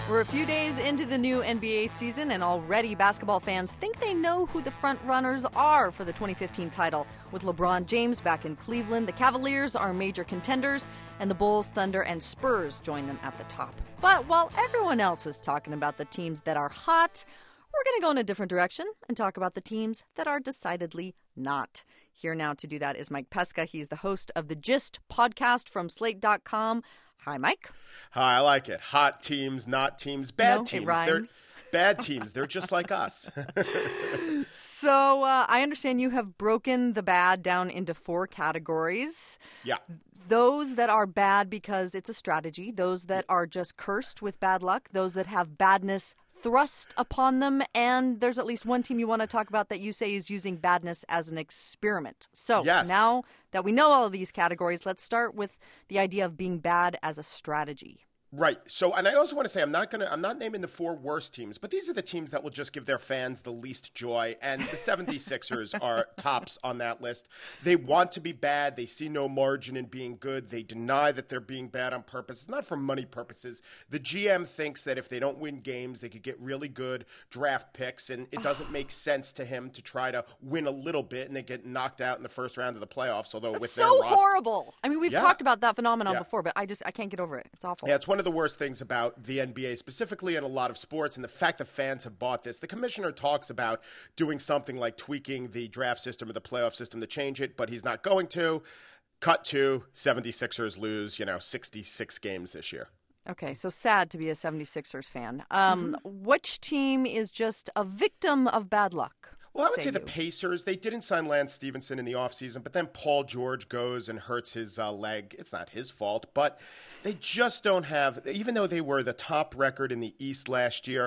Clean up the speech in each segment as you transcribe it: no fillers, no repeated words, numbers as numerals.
We're a few days into the new NBA season, and already basketball fans think they know who the front runners are for the 2015 title. With LeBron James back in Cleveland, the Cavaliers are major contenders, and the Bulls, Thunder, and Spurs join them at the top. But while everyone else is talking about the teams that are hot, we're going to go in a different direction and talk about the teams that are decidedly not. Here now to do that is Mike Pesca. He's the host of the Gist podcast from Slate.com. Hi, Mike. Hi, I like it. Hot teams, not teams, bad No, teams. it rhymes. They're bad teams. They're just like us. So I understand you have broken the bad down into 4 categories. Yeah. Those that are bad because it's a strategy, those that are just cursed with bad luck, those that have badness thrust upon them, and there's at least one team you want to talk about that you say is using badness as an experiment. So Yes. Now that we know all of these categories, let's start with the idea of being bad as a strategy. Right. So, and I also want to say I'm not naming the 4 worst teams, but these are the teams that will just give their fans the least joy. And the 76ers are tops on that list. They want to be bad. They see no margin in being good. They deny that they're being bad on purpose. It's not for money purposes. The GM thinks that if they don't win games, they could get really good draft picks. And it doesn't make sense to him to try to win a little bit and they get knocked out in the first round of the playoffs. Although with It's their so roster, horrible. I mean, we've talked about that phenomenon Yeah. before, but I can't get over it. It's awful. Yeah, it's one of the worst things about the NBA specifically and a lot of sports, and the fact that fans have bought this. The commissioner talks about doing something like tweaking the draft system or the playoff system to change it, but he's not going to. Cut to 76ers lose, 66 games this year. Okay, so sad to be a 76ers fan. Which team is just a victim of bad luck? Well, I would say the Pacers. They didn't sign Lance Stevenson in the offseason, but then Paul George goes and hurts his leg. It's not his fault, but they just don't have, even though they were the top record in the East last year,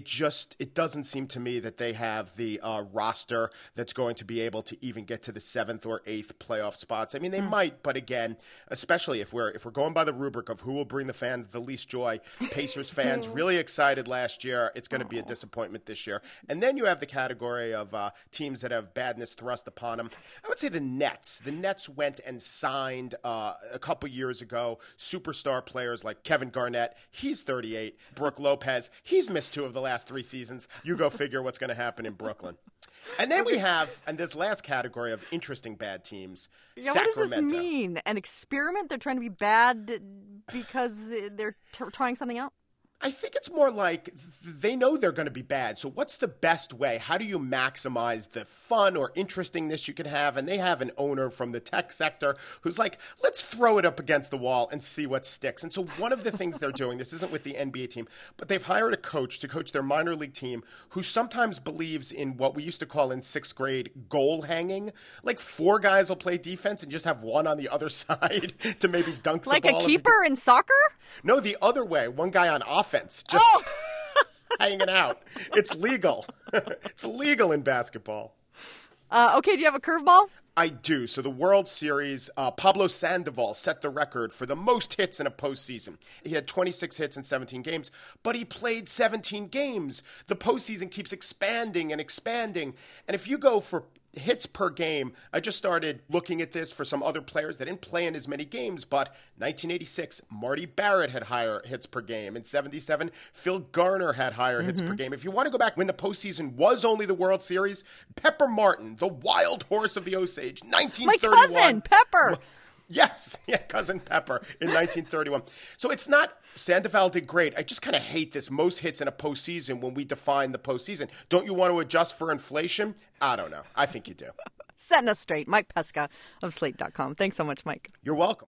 it doesn't seem to me that they have the roster that's going to be able to even get to the 7th or 8th playoff spots. I mean, they might, but again, especially if we're going by the rubric of who will bring the fans the least joy, Pacers fans really excited last year. It's going to be a disappointment this year. And then you have the category of teams that have badness thrust upon them. I would say the Nets. The Nets went and signed a couple years ago superstar players like Kevin Garnett. He's 38. Brooke Lopez. He's missed 2 of the last 3 seasons. You go figure what's going to happen in Brooklyn. And then we have, and this last category of interesting bad teams, Sacramento. What does this mean? An experiment? They're trying to be bad because they're trying something out? I think it's more like they know they're going to be bad. So what's the best way? How do you maximize the fun or interestingness you can have? And they have an owner from the tech sector who's like, let's throw it up against the wall and see what sticks. And so one of the things they're doing, this isn't with the NBA team, but they've hired a coach to coach their minor league team who sometimes believes in what we used to call in 6th grade goal hanging. Like 4 guys will play defense and just have one on the other side to maybe dunk the ball. Like a keeper in soccer? No, the other way. One guy on offense, just hanging out. It's legal. It's legal in basketball. Okay, do you have a curveball? I do. So the World Series, Pablo Sandoval set the record for the most hits in a postseason. He had 26 hits in 17 games, but he played 17 games. The postseason keeps expanding and expanding. And if you go for hits per game, I just started looking at this for some other players that didn't play in as many games, but 1986, Marty Barrett had higher hits per game. In 77, Phil Garner had higher hits per game. If you want to go back when the postseason was only the World Series, Pepper Martin, the wild horse of the Osage, 1931. My cousin, Pepper. Yes, cousin Pepper in 1931. So it's not Sandoval did great. I just kind of hate this most hits in a postseason when we define the postseason. Don't you want to adjust for inflation? I don't know. I think you do. Setting us straight. Mike Pesca of Slate.com. Thanks so much, Mike. You're welcome.